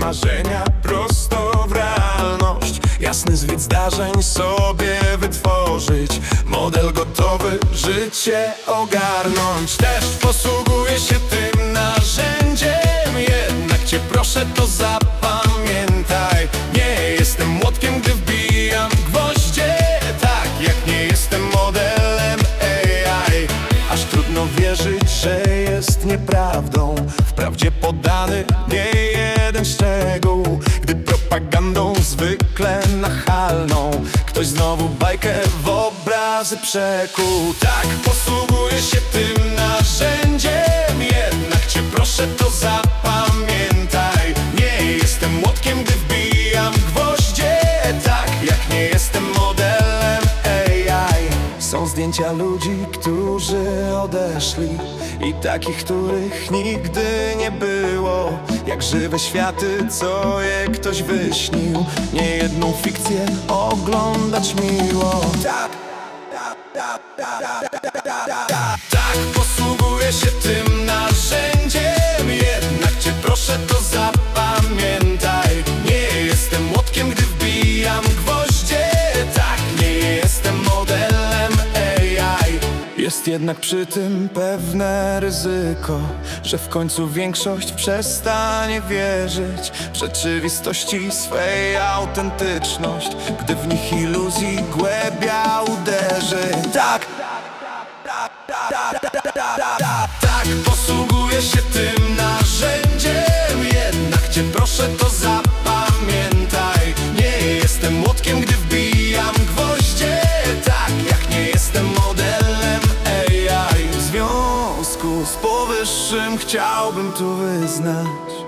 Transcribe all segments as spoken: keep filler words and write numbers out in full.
marzenia prosto w realność. Jasny zwiat zdarzeń sobie wytworzyć, model gotowy, życie ogarnąć. Też posługuję się tym narzędziem, jednak cię proszę, to zapamiętaj. Nie jestem młotkiem, gdy wbijam gwoździe, tak jak nie jestem modelem A I. Aż trudno wierzyć, że jest nieprawdą wprawdzie podany nie jeden szczegół, gdy propagandą zwykle nachalną ktoś znowu bajkę w obrazy przekuł. Tak, posługuję się tym narzędziem, jednak cię proszę, to zapamiętaj. Nie jestem młotkiem, gdy wbijam gwoździe, tak jak nie jestem modelem A I. Są zdjęcia ludzi, którzy odeszli i takich, których nigdy nie było, jak żywe światy, co je ktoś wyśnił. Niejedną fikcję oglądać miło. Tak, tak, tak, tak, tak, tak, tak. Tak, posługuję się tym narzędziem, jednak cię proszę, to zapamiętaj. Nie jestem młotkiem, gdy wbijam gwoździe, tak, nie jestem modelem A I. Jest jednak przy tym pewne ryzyko, że w końcu większość przestanie wierzyć w rzeczywistości swej autentyczność, gdy w nich iluzji głębia uderzy. Tak, tak, posługuję się tym narzędziem, jednak cię proszę, to zapamiętaj. Nie jestem młotkiem, gdy wbijam gwoździe, tak jak nie jestem modelem A I. W związku z powyższym chciałbym tu wyznać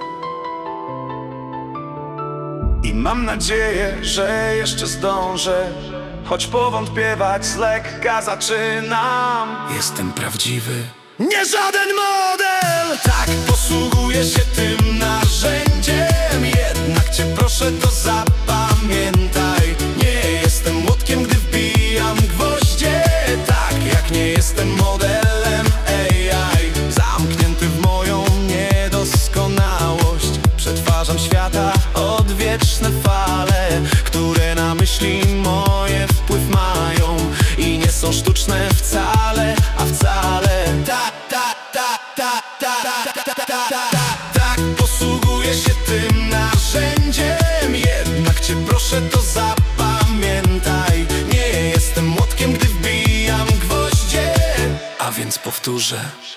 i mam nadzieję, że jeszcze zdążę, choć powątpiewać z lekka zaczynam. Jestem prawdziwy, nie żaden model. Tak, posługuję się tym narzędziem, jednak cię proszę, to zapamiętaj. Nie jestem młotkiem, gdy wbijam gwoździe, tak jak nie jestem modelem A I. Zamknięty w moją niedoskonałość, przetwarzam świata odwieczne fale, które na myśli moje wpływ mają i nie są sztuczne wcale, a wcale. Ta, ta, ta, ta, ta, ta, ta, ta, ta, ta. Tak, posługuję się tym narzędziem, jednak cię proszę, to zapamiętaj. Nie jestem młotkiem, gdy wbijam gwoździe, a więc powtórzę.